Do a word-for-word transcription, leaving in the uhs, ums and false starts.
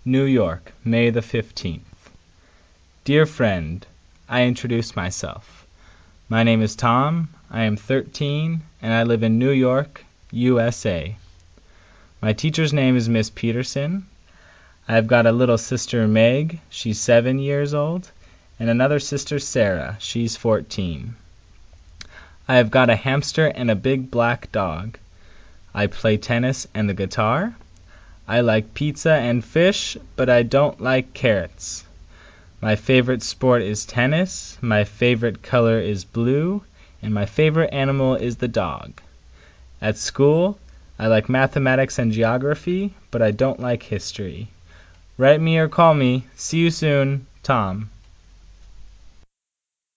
New York, May the fifteenth. Dear friend, I introduce myself. My name is Tom, I am thirteen, and I live in New York, U S A. My teacher's name is Miss Peterson. I have got a little sister, Meg, she's seven years old, and another sister, Sarah, she's fourteen. I have got a hamster and a big black dog. I play tennis and the guitar. I like pizza and fish, but I don't like carrots. My favorite sport is tennis, my favorite color is blue, and my favorite animal is the dog. At school, I like mathematics and geography, but I don't like history. Write me or call me. See you soon, Tom.